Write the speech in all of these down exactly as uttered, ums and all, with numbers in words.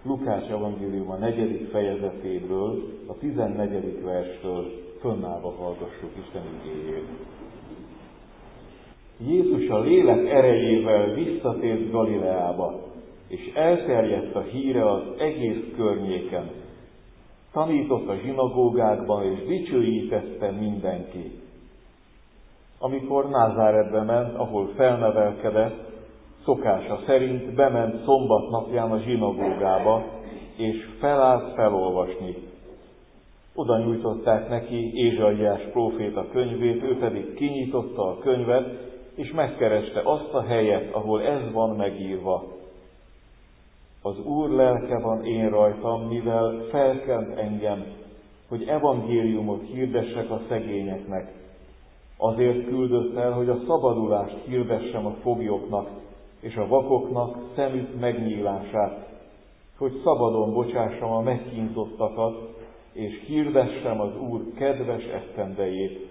Lukács evangélium a negyedik fejezetéből, a tizennegyedik verstől fönnállva hallgassuk Isten igéjét. Jézus a lélek erejével visszatért Galileába, és elterjedt a híre az egész környéken. Tanított a zsinagógákban, és dicsőítette mindenki. Amikor Názáretbe ment, ahol felnevelkedett, szokása szerint bement szombat napján a zsinagógába, és felállt felolvasni. Oda nyújtották neki Ézsaiás próféta könyvét, ő pedig kinyitotta a könyvet, és megkereste azt a helyet, ahol ez van megírva. Az Úr lelke van én rajtam, mivel felkent engem, hogy evangéliumot hirdessek a szegényeknek. Azért küldött el, hogy a szabadulást hirdessem a foglyoknak, és a vakoknak szemük megnyílását, hogy szabadon bocsássam a megkínzottakat, és hirdessem az Úr kedves esztendejét.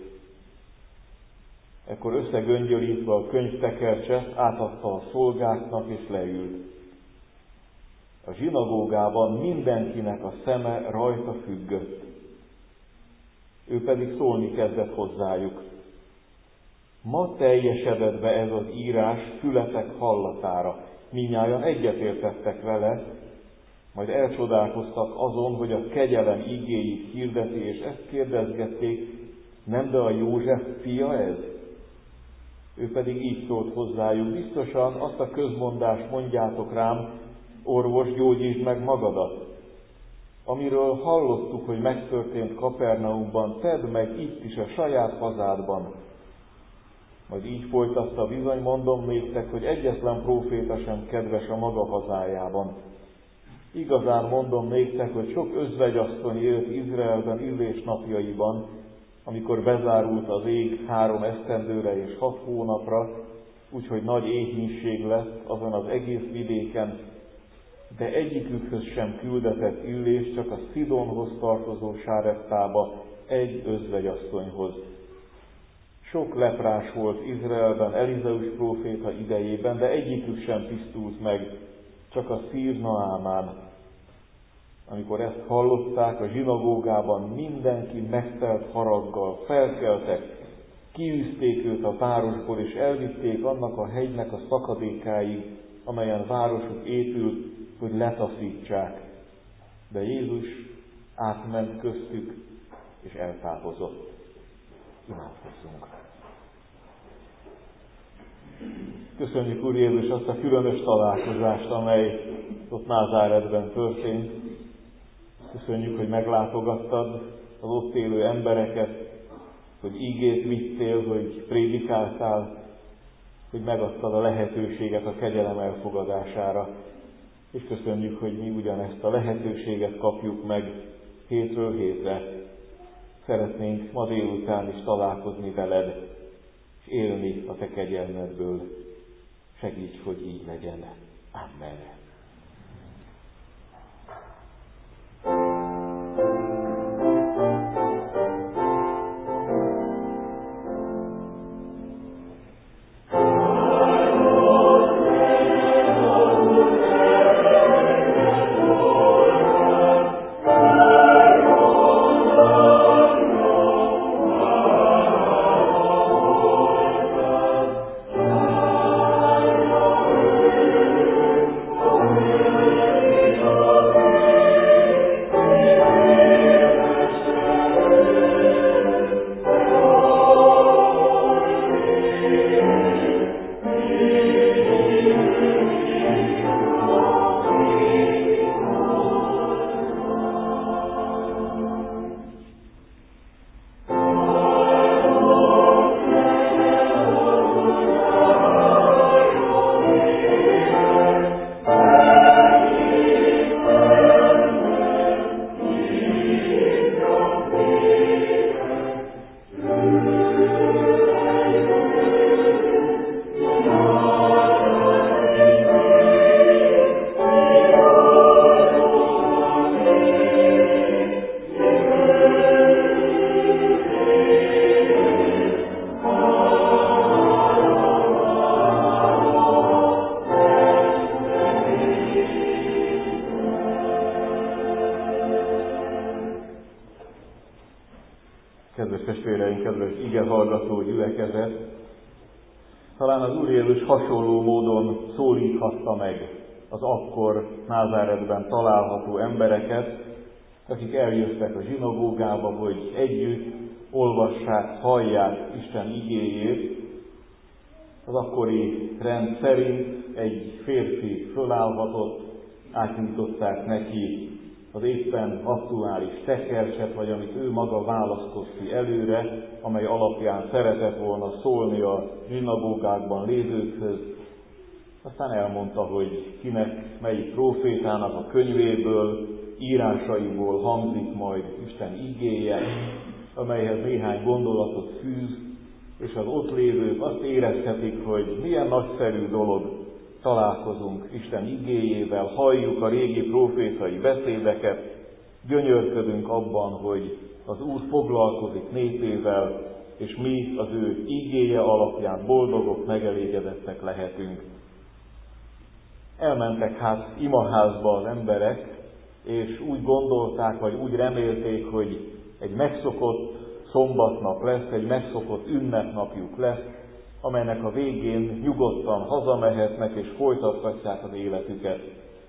Ekkor összegöngyölítve a könyvtekercset átadta a szolgáknak, és leült. A zsinagógában mindenkinek a szeme rajta függött. Ő pedig szólni kezdett hozzájuk. Ma teljesedett be ez az írás fületek hallatára. Mindnyájan egyetértettek vele, majd elcsodálkoztak azon, hogy a kegyelem igéit hirdeti, és ezt kérdezgették, nem de a József fia ez? Ő pedig így szólt hozzájuk, biztosan azt a közmondást mondjátok rám, orvos, gyógyítsd meg magadat. Amiről hallottuk, hogy megtörtént Kapernaumban, tedd meg itt is a saját hazádban. Majd így folytatta, bizony mondom néktek, hogy egyetlen próféta sem kedves a maga hazájában. Igazán mondom néktek, hogy sok özvegyasszony élt Izraelben illés napjaiban, amikor bezárult az ég három esztendőre és hat hónapra, úgyhogy nagy éhínség lett azon az egész vidéken, de egyikükhöz sem küldetett illés, csak a Szidonhoz tartozó Sáreptába, egy özvegyasszonyhoz. Sok leprás volt Izraelben Elizeus próféta idejében, de egyikük sem tisztult meg, csak a szír Naámán. Amikor ezt hallották, a zsinagógában mindenki megtelt haraggal, felkeltek, kiűzték őt a városból, és elvitték annak a hegynek a szakadékáig, amelyen városuk épült, hogy letaszítsák. De Jézus átment köztük, és eltávozott. Imádkozzunk! Köszönjük, Úr Jézus, azt a különös találkozást, amely ott Názáretben történt. Köszönjük, hogy meglátogattad az ott élő embereket, hogy ígét vittél, hogy prédikáltál, hogy megadtad a lehetőséget a kegyelem elfogadására. És köszönjük, hogy mi ugyanezt a lehetőséget kapjuk meg hétről hétre. Szeretnénk ma délután is találkozni veled, és élni a te kegyelmedből. Segíts, hogy így legyen. Amen. Oh Kedves testvéreim, kedves igehallgató gyülekezet! Talán az Úr Jézus hasonló módon szólíthatta meg az akkor Názáretben található embereket, akik eljöttek a zsinagógába, hogy együtt olvassák, hallják Isten igéjét. Az akkori rend szerint egy férfi fölállhatott, átnyújtották neki az éppen aktuális tekercset, vagy amit ő maga választott ki előre, amely alapján szeretett volna szólni a zsinagógákban lévőkhöz. Aztán elmondta, hogy kinek, melyik prófétának a könyvéből, írásaiból hangzik majd Isten igéje, amelyhez néhány gondolatot fűz, és az ott lévők azt érezhetik, hogy milyen nagyszerű dolog, találkozunk Isten igéjével, halljuk a régi prófétai beszédeket, gyönyörködünk abban, hogy az Úr foglalkozik népével, és mi az ő igéje alapján boldogok, megelégedettek lehetünk. Elmentek hát imaházba az emberek, és úgy gondolták, vagy úgy remélték, hogy egy megszokott szombatnap lesz, egy megszokott ünnepnapjuk lesz, amelynek a végén nyugodtan hazamehetnek és folytathatják az életüket.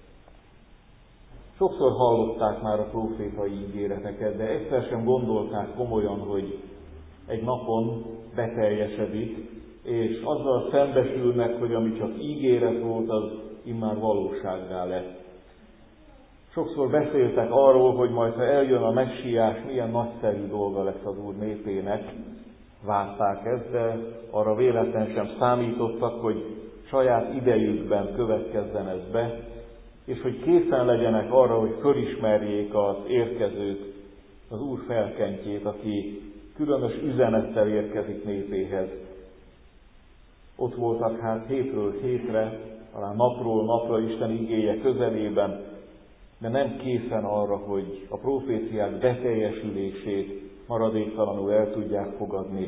Sokszor hallották már a prófétai ígéreteket, de egyszer sem gondolták komolyan, hogy egy napon beteljesedik, és azzal szembesülnek, hogy ami csak ígéret volt, az immár valósággá lett. Sokszor beszéltek arról, hogy majd ha eljön a messiás, milyen nagyszerű dolga lesz az Úr népének. Várták ezt, de arra véletlen sem számítottak, hogy saját idejükben következzen ez be, és hogy készen legyenek arra, hogy fölismerjék az érkezőt, az Úr felkentjét, aki különös üzenettel érkezik népéhez. Ott voltak hát hétről hétre, talán napról napra Isten igéje közelében, de nem készen arra, hogy a proféciák beteljesülését maradéktalanul el tudják fogadni.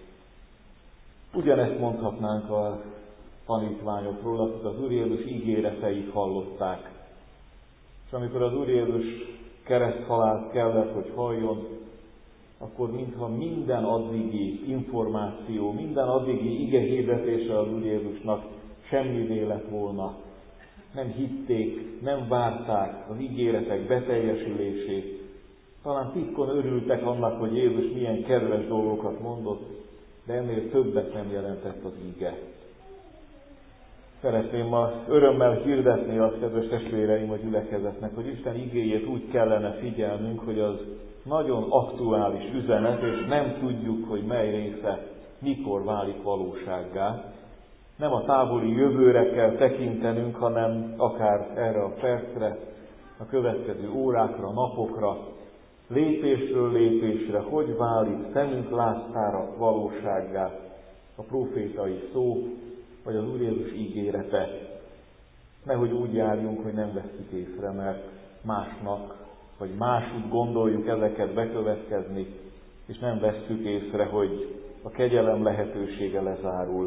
Ugyanezt mondhatnánk a tanítványokról, akik az Úr Jézus ígéreteit hallották. És amikor az Úr Jézus kereszthalált kellett, hogy halljon, akkor mintha minden addigi információ, minden addigi igehirdetése az Úr Jézusnak semmivé lett volna. Nem hitték, nem várták az ígéretek beteljesülését. Talán titkon örültek annak, hogy Jézus milyen kedves dolgokat mondott, de ennél többet nem jelentett az íge. Szeretném ma örömmel hirdetni azt, kedves testvéreim, a gyülekezetnek, hogy Isten igéjét úgy kellene figyelnünk, hogy az nagyon aktuális üzenet, és nem tudjuk, hogy mely része mikor válik valósággá. Nem a távoli jövőre kell tekintenünk, hanem akár erre a percre, a következő órákra, napokra, lépésről lépésre, hogy válik szemünk láttára valósággá a prófétai szó, vagy az Úr Jézus ígérete. Nehogy úgy járjunk, hogy nem vesszük észre, mert másnak, vagy máshogy gondoljuk ezeket bekövetkezni, és nem vesszük észre, hogy a kegyelem lehetősége lezárul.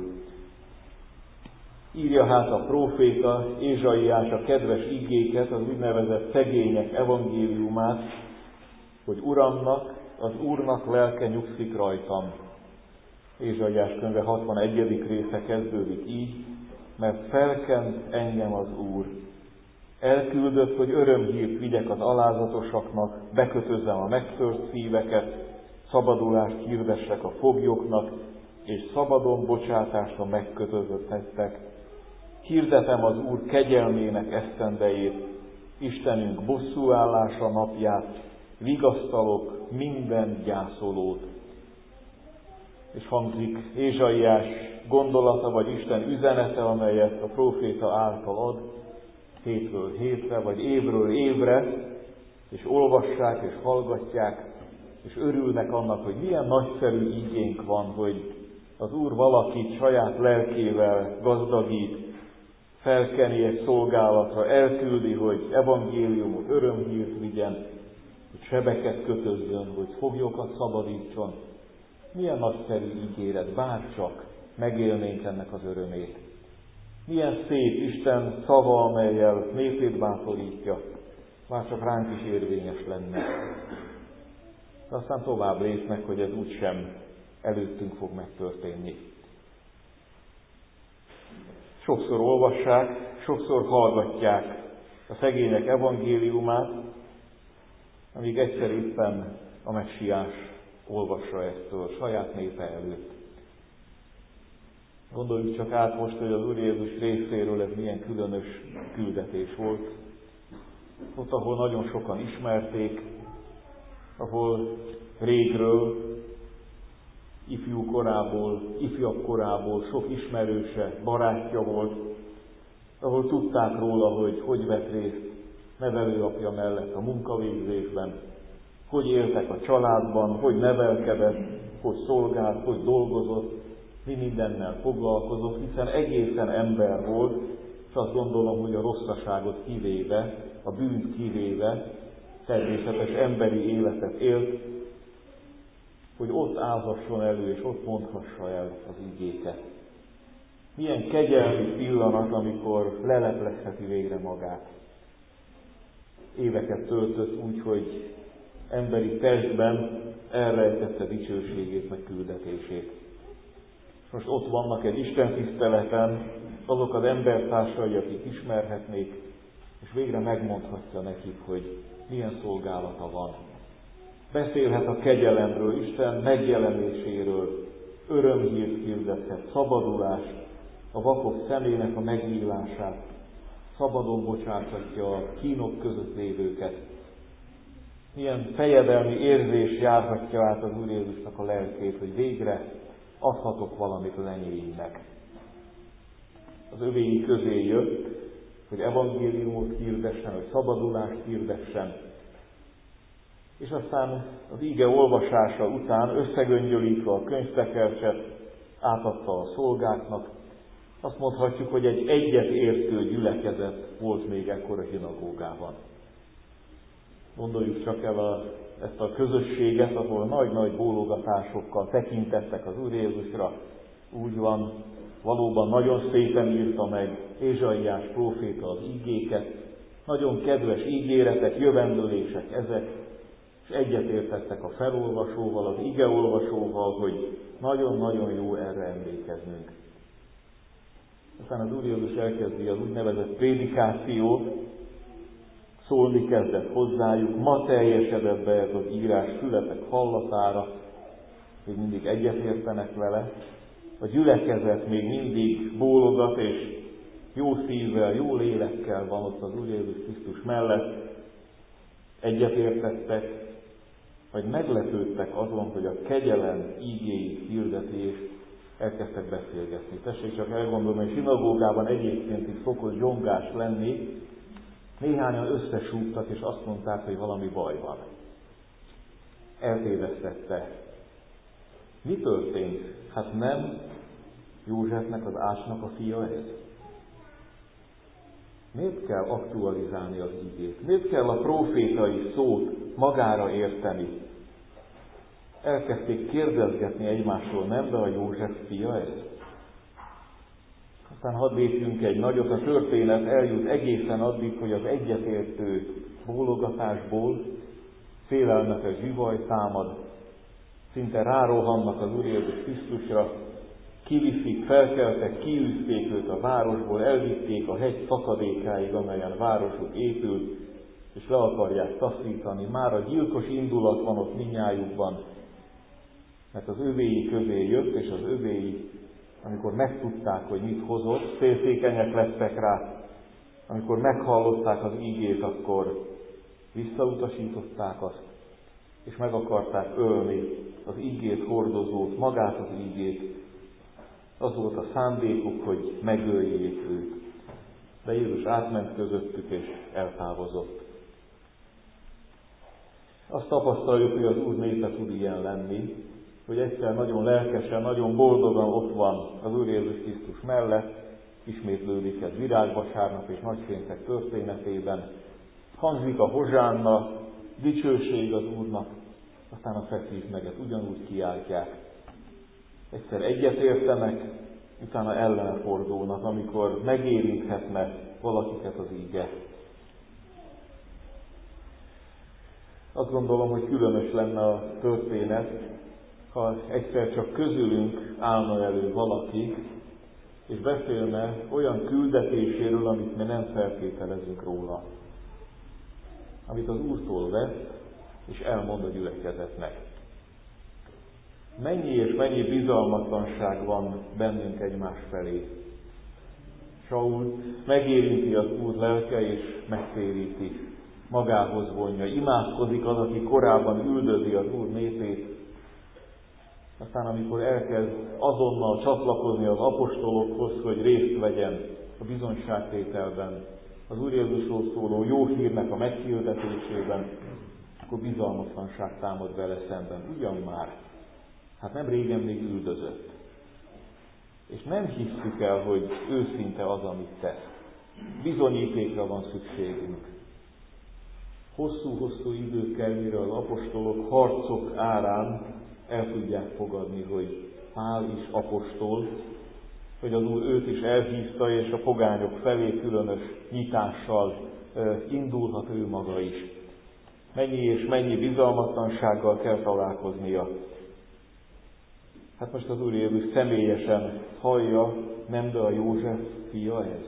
Írja hát a próféta, Ézsaiás a kedves igéket, az úgynevezett szegények evangéliumát, hogy Uramnak, az Úrnak lelke nyugszik rajtam. Ézsaiás könyve hatvanegyedik része kezdődik így, mert felkent engem az Úr. Elküldött, hogy örömhírt vigyek az alázatosaknak, bekötözzem a megtört szíveket, szabadulást hirdessek a foglyoknak, és szabadon bocsátást a megkötözötteknek. Hirdetem az Úr kegyelmének esztendejét, Istenünk bosszúállása napját, vigasztalok minden gyászolót. És hangzik Ézsaiás gondolata, vagy Isten üzenete, amelyet a próféta által ad, hétről hétre, vagy évről évre, és olvassák, és hallgatják, és örülnek annak, hogy milyen nagyszerű igénk van, hogy az Úr valakit saját lelkével gazdagít, felkeni egy szolgálatra, elküldi, hogy evangéliumot, örömhírt vigyen, hogy sebeket kötözzön, hogy foglyokat szabadítson. Milyen nagyszerű ígéret, bárcsak megélnénk ennek az örömét. Milyen szép Isten szava, amellyel népét bátorítja, bárcsak ránk is érvényes lenne. de aztán tovább lépnek, hogy ez úgysem előttünk fog megtörténni. Sokszor olvassák, sokszor hallgatják a szegények evangéliumát, amíg egyszer éppen a messiás olvassa ezt a saját népe előtt. Gondoljuk csak át most, hogy az Úr Jézus részéről ez milyen különös küldetés volt. Ott, ahol nagyon sokan ismerték, ahol régről, ifjú korából, ifjabb korából sok ismerőse, barátja volt, ahol tudták róla, hogy hogy vett részt nevelőapja mellett a munkavégzésben, hogy éltek a családban, hogy nevelkedett, hogy szolgált, hogy dolgozott, mi mindennel foglalkozott, hiszen egészen ember volt, és azt gondolom, hogy a rosszaságot kivéve, a bűnt kivéve, természetes emberi életet élt, hogy ott állhasson elő, és ott mondhassa el az igéket. Milyen kegyelmi pillanat, amikor leleplezheti végre magát. Éveket töltött úgy, hogy emberi testben elrejtette dicsőségét, meg küldetését. Most ott vannak egy Isten tiszteleten azok az embertársai, akik ismerhetnék, és végre megmondhatja nekik, hogy milyen szolgálata van. Beszélhet a kegyelemről, Isten megjelenéséről, örömhírt hirdethet, szabadulást, a vakok szemének a megnyílását, szabadon bocsáthatja a kínok között lévőket. Milyen fejedelmi érzés járhatja át az Úr Jézusnak a lelkét, hogy végre adhatok valamit az enyéimnek. Az övéi közé jött, hogy evangéliumot hirdessen, hogy szabadulást hirdessen, és aztán az ige olvasása után összegöngyölítve a könyvtekercset átadta a szolgáknak. Azt mondhatjuk, hogy egy egyetértő gyülekezet volt még ekkor a zsinagógában. Gondoljuk csak el a, ezt a közösséget, ahol nagy-nagy bólogatásokkal tekintettek az Úr Jézusra. Úgy van, valóban nagyon szépen írta meg Ézsaiás próféta az ígéket, nagyon kedves ígéretek, jövendőlések ezek, és egyetértettek a felolvasóval, az igeolvasóval, hogy nagyon-nagyon jó erre emlékeznünk. Aztán az Úr Jézus elkezdi az úgynevezett prédikációt, szólni kezdett hozzájuk, ma teljesedett be ez az írás fületek hallatára, még mindig egyetértenek vele, a gyülekezet még mindig bólogat, és jó szívvel, jó lélekkel van ott az Úr Jézus Krisztus mellett, egyetértettek, vagy meglepődtek azon, hogy a kegyelem ígéit hirdeti, és elkezdtek beszélgetni. Tessék csak elgondolni, hogy zsinagógában egyébként is szokott zsongás lenni, néhányan összesúgtak, és azt mondták, hogy valami baj van. Eltévesztette. Mi történt? Hát nem Józsefnek, az Ásnak a fia ez? Miért kell aktualizálni az igét? Miért kell a prófétai szót magára érteni? Elkezdték kérdezgetni egymásról, nem, de a József fia ez? Aztán hadd lépjünk egy nagyot, a történet eljut egészen addig, hogy az egyetértő bólogatásból félelmetes zsivaj támad, szinte rárohannak az Úr Jézus Krisztusra, kiviszik, felkeltek, kiűzték őt a városból, elvitték a hegy szakadékáig, amelyen városuk épült, és le akarják taszítani. Már a gyilkos indulat van ott mindnyájukban, mert az övéi közé jött, és az övéi, amikor megtudták, hogy mit hozott, féltékenyek lettek rá. Amikor meghallották az ígét, akkor visszautasították azt, és meg akarták ölni az ígét hordozót, magát az ígét. Az volt a szándékuk, hogy megöljék őt. De Jézus átment közöttük, és eltávozott. Azt tapasztaljuk, hogy az Úr népe tud ilyen lenni, hogy egyszer nagyon lelkesen, nagyon boldogan ott van az Úr Jézus Krisztus mellett, ismétlődik ez virágvasárnap és nagypéntek történetében, hangzik a hozsánna, dicsőség az Úrnak, aztán a feszívtmeget ugyanúgy kiáltják. Egyszer egyetértenek, utána ellene fordulnak, amikor megérinthetne valakiket az íge. Azt gondolom, hogy különös lenne a történet, ha egyszer csak közülünk állna elő valaki, és beszélne olyan küldetéséről, amit mi nem feltételezünk róla. Amit az Úrtól vesz, és elmond a gyülekezetnek. Mennyi és mennyi bizalmatlanság van bennünk egymás felé. Saul megérinti az Úr lelke, és megtéríti, magához vonja. Imádkozik az, aki korábban üldözi az Úr népét. Aztán, amikor elkezd azonnal csatlakozni az apostolokhoz, hogy részt vegyen a bizonyságtételben, az Úr Jézusról szóló jó hírnek a meghirdetésében, akkor bizalmatlanság támad vele szemben. Ugyan már, hát nem régen még üldözött. És nem hisszük el, hogy őszinte az, amit tesz. Bizonyítékra van szükségünk. Hosszú-hosszú idő kell, mire az apostolok harcok árán el tudják fogadni, hogy Pál is apostol, hogy az Úr őt is elhívta, és a pogányok felé különös nyitással indulhat ő maga is. Mennyi és mennyi bizalmatlansággal kell találkoznia. Hát most az Úr Jézus személyesen hallja, nem de a József fia ez.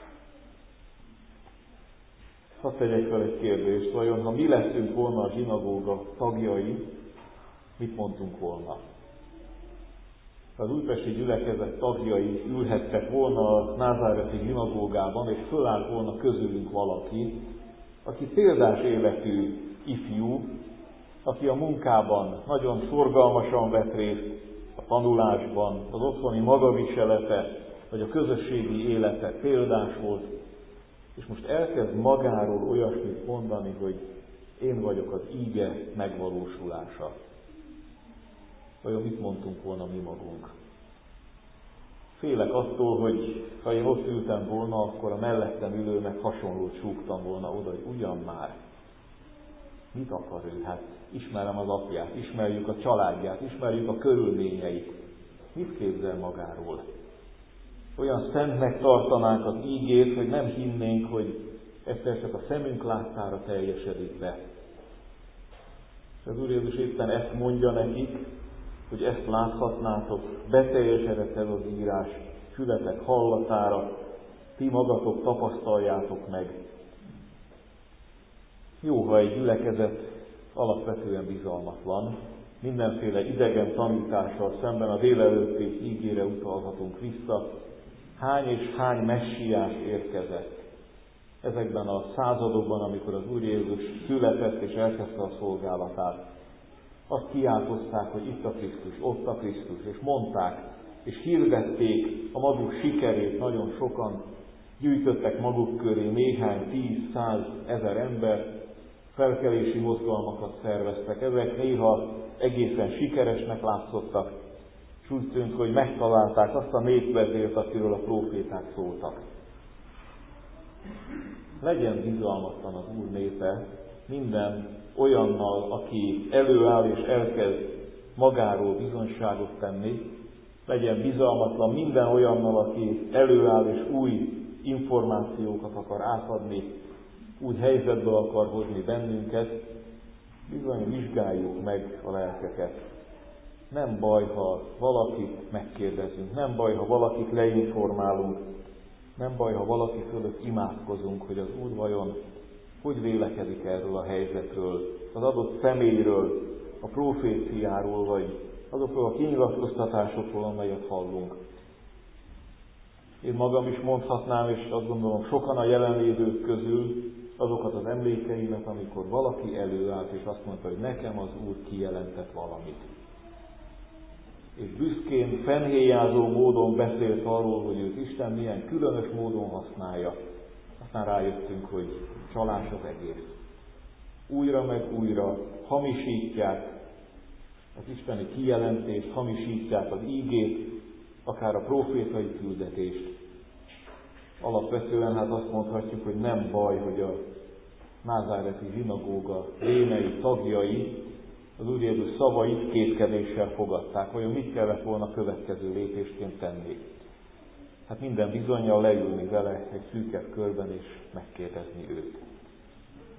Hadd tegyek fel egy kérdést, vajon ha mi leszünk volna a zsinagóga tagjai, mit mondtunk volna? Az újpesti gyülekezet tagjai ülhettek volna a názáreti zsinagógában, és fölállt volna közülünk valaki, aki példás életű ifjú, aki a munkában nagyon szorgalmasan vett részt, a tanulásban, az otthoni magaviselete, vagy a közösségi élete példás volt, és most elkezd magáról olyasmit mondani, hogy én vagyok az íge megvalósulása. Vajon mit mondtunk volna mi magunk? Félek attól, hogy ha én ott ültem volna, akkor a mellettem ülőnek hasonlót súgtam volna oda, hogy ugyan már. Mit akar ő? Hát ismerem az apját, ismerjük a családját, ismerjük a körülményeit. Mit képzel magáról? Olyan szentnek tartanánk az ígét, hogy nem hinnénk, hogy egyszer csak a szemünk láttára teljesedik be. Az Úr Jézus éppen ezt mondja nekik, hogy ezt láthatnátok, beteljesedett ez az írás, fületek hallatára, ti magatok tapasztaljátok meg. Jó, ha egy gyülekezet alapvetően bizalmatlan, mindenféle idegen tanítással szemben a délelőtti ígére utalhatunk vissza. Hány és hány messiás érkezett ezekben a századokban, amikor az Úr Jézus született és elkezdte a szolgálatát. Azt kiáltozták, hogy itt a Krisztus, ott a Krisztus, és mondták, és hirdették a maguk sikerét, nagyon sokan gyűjtöttek maguk köré néhány tíz, száz, ezer ember, felkelési mozgalmakat szerveztek. Ezek néha egészen sikeresnek látszottak, és úgy tűnt, hogy megtalálták azt a népvezért, akiről a próféták szóltak. Legyen bizalmatlan az Úr népe minden olyannal, aki előáll és elkezd magáról bizonyságot tenni, legyen bizalmatlan minden olyannal, aki előáll és új információkat akar átadni, úgy helyzetbe akar hozni bennünket, bizony vizsgáljuk meg a lelkeket. Nem baj, ha valakit megkérdezünk, nem baj, ha valakit leinformálunk, nem baj, ha valaki fölött imádkozunk, hogy az Úr vajon hogy vélekedik erről a helyzetről, az adott személyről, a proféciáról, vagy azokról a kinyilatkoztatásokról, amelyet hallunk. Én magam is mondhatnám, és azt gondolom sokan a jelenlévők közül azokat az emlékeimet, amikor valaki előállt, és azt mondta, hogy nekem az Úr kijelentett valamit. És büszkén, fennhéjázó módon beszélt arról, hogy őt Isten milyen különös módon használja. Aztán rájöttünk, hogy csalás az egész. Újra meg újra hamisítják az isteni kijelentést, hamisítják az ígét, akár a prófétai küldetést. Alapvetően hát azt mondhatjuk, hogy nem baj, hogy a názáreti zsinagóga rémei tagjai az Úr Jézus szavait kétkedéssel fogadták. Vajon mit kellett volna következő lépésként tenni? Hát minden bizonnyal leülni vele egy szűkebb körben és megkérdezni őt.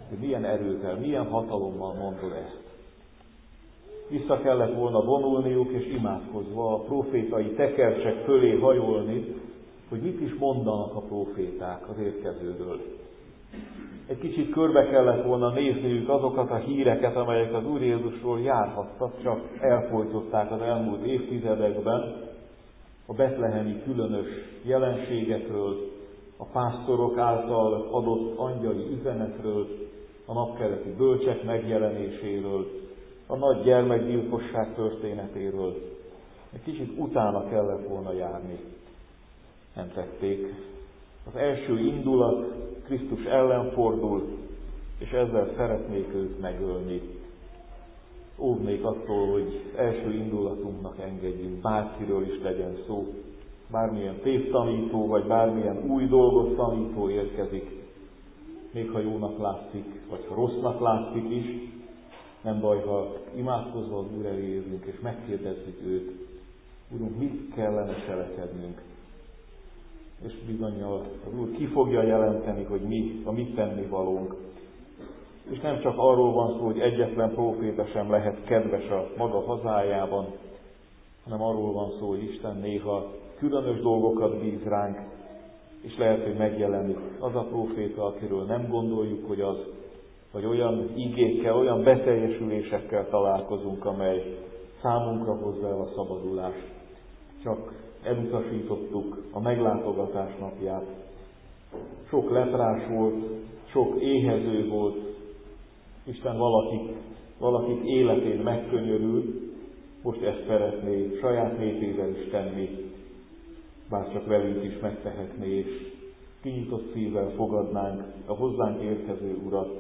hogy milyen erővel, milyen hatalommal mondod ezt. Vissza kellett volna vonulniuk, és imádkozva a prófétai tekercsek fölé hajolni, hogy mit is mondanak a próféták az érkezőről. Egy kicsit körbe kellett volna nézniük azokat a híreket, amelyek az Úr Jézusról járhattak, csak elfojtották az elmúlt évtizedekben, a betlehemi különös jelenségekről, a pásztorok által adott angyali üzenetről, a napkeleti bölcsek megjelenéséről, a nagy gyermekgyilkosság történetéről. Egy kicsit utána kellett volna járni. Nem tették. Az első indulat Krisztus ellen fordul, és ezzel szeretnék őt megölni. Óvnék attól, hogy első indulatunknak engedjünk, bárkiről is legyen szó, bármilyen tévtanító, vagy bármilyen új dolgot tanító érkezik, még ha jónak látszik, vagy ha rossznak látszik is, nem baj, ha imádkozva az Úr elé jövünk, és megkérdezzük őt, Úrunk, mit kellene cselekednünk? És bizonnyal az Úr ki fogja jelenteni, hogy mi a mi tennivalónk. És nem csak arról van szó, hogy egyetlen próféta sem lehet kedves a maga hazájában, hanem arról van szó, hogy Isten néha különös dolgokat bíz ránk, és lehet, hogy megjelenik az a próféta, akiről nem gondoljuk, hogy az, vagy olyan igékkel, olyan beteljesülésekkel találkozunk, amely számunkra hozza el a szabadulást. Csak elutasítottuk a meglátogatás napját. Sok leprás volt, sok éhező volt. Isten valakik, valakik életén megkönyörült, most ezt szeretné saját népével is tenni, bár csak velünk is megtehetné, és kinyitott szívvel fogadnánk a hozzánk érkező Urat.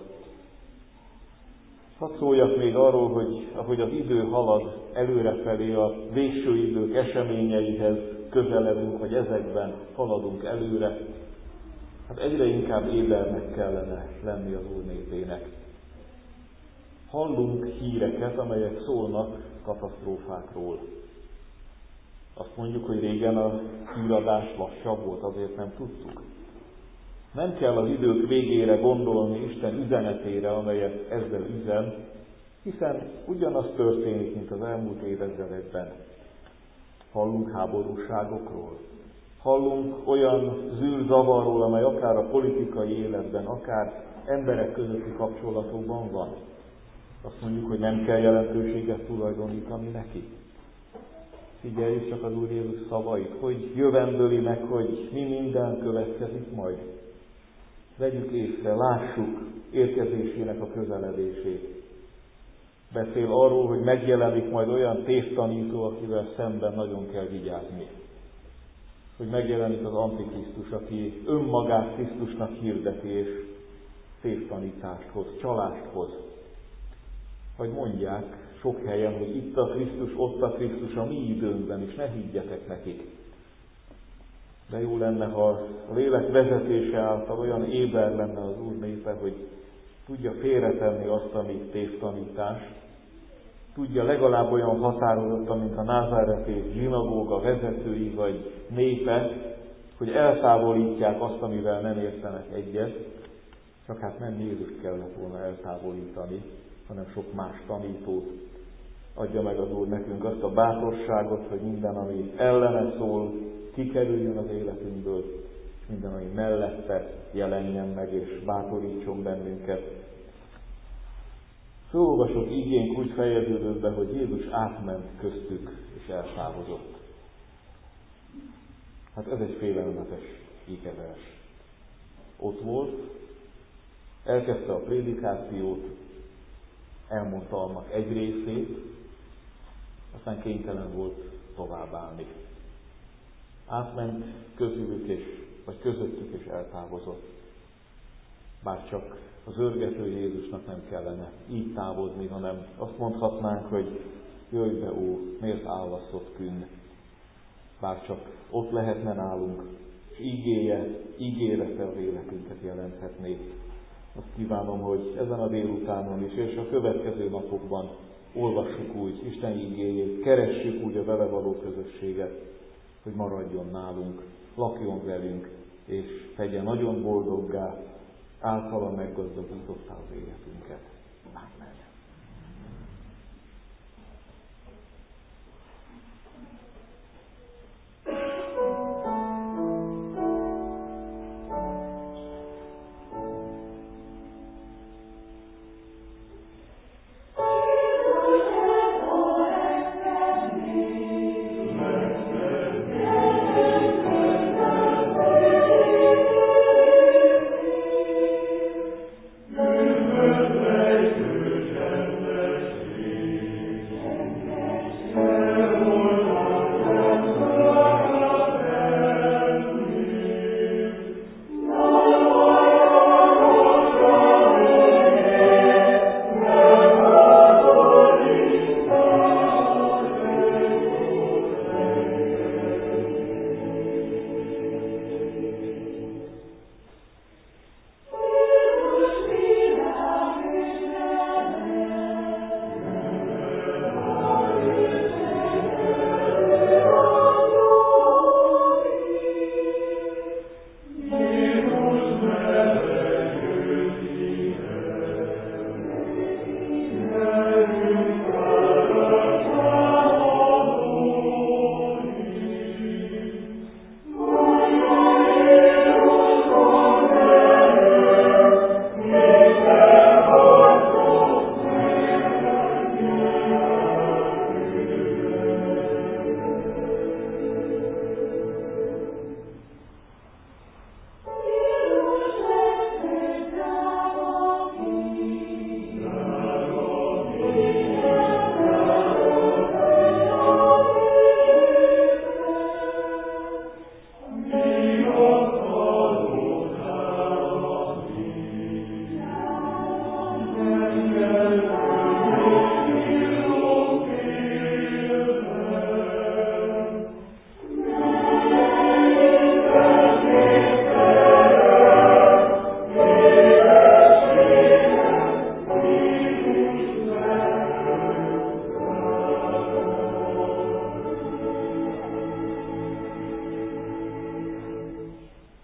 Hadd szóljak még arról, hogy ahogy az idő halad előrefelé, a végső idők eseményeihez közeledünk, vagy ezekben haladunk előre, hát egyre inkább ébernek kellene lenni az Úr népének. Hallunk híreket, amelyek szólnak katasztrófákról. Azt mondjuk, hogy régen a híradás lassabb volt, azért nem tudtuk. Nem kell az idők végére gondolni Isten üzenetére, amelyet ezzel üzen, hiszen ugyanaz történik, mint az elmúlt évezredekben. Hallunk háborúságokról, hallunk olyan zűrzavarról, amely akár a politikai életben, akár emberek közötti kapcsolatokban van. Azt mondjuk, hogy nem kell jelentőséget tulajdonítani neki. Figyeljük csak az Úr Jézus szavait, hogy jövendőli meg, hogy mi minden következik majd. Vegyük észre, lássuk érkezésének a közeledését. Beszél arról, hogy megjelenik majd olyan tévtanító, akivel szemben nagyon kell vigyázni. Hogy megjelenik az Antikrisztus, aki önmagát Krisztusnak hirdeti és tévtanítást hoz, csalást hoz. Hogy mondják sok helyen, hogy itt a Krisztus, ott a Krisztus a mi időnkben is, ne higgyetek nekik. De jó lenne, ha a lélek vezetése által olyan éber lenne az Úr népe, hogy tudja félretenni azt, ami tévtanítás, tudja legalább olyan határozottan, mint a názáreti zsinagóga vezetői vagy népe, hogy eltávolítják azt, amivel nem értenek egyet, csak hát nem Jézust kellett volna eltávolítani, hanem sok más tanítót. Adja meg az Úr nekünk azt a bátorságot, hogy minden, ami ellene szól, kikerüljön az életünkből, és minden, ami mellette jelenjen meg, és bátorítson bennünket. Fölolvasott igénk úgy fejeződött be, hogy Jézus átment köztük, és eltávozott. Hát ez egy félelmetes ígevers. Ott volt, elkezdte a prédikációt, elmondta annak egy részét, aztán kénytelen volt továbbállni. Átment közülük, és, vagy közöttük, és eltávozott. Bár csak az örgető Jézusnak nem kellene így távozni, hanem azt mondhatnánk, hogy jöjj be, ó, miért állvasszott künn. Bár csak ott lehetne nálunk, és ígéje, ígérete az életünket jelenthetné. Azt kívánom, hogy ezen a délutánon is, és a következő napokban olvassuk úgy Isten igéjét, keressük úgy a vele való közösséget, hogy maradjon nálunk, lakjon velünk, és tegye nagyon boldoggá, általa meggazdagította az életünket. Amen. Amen.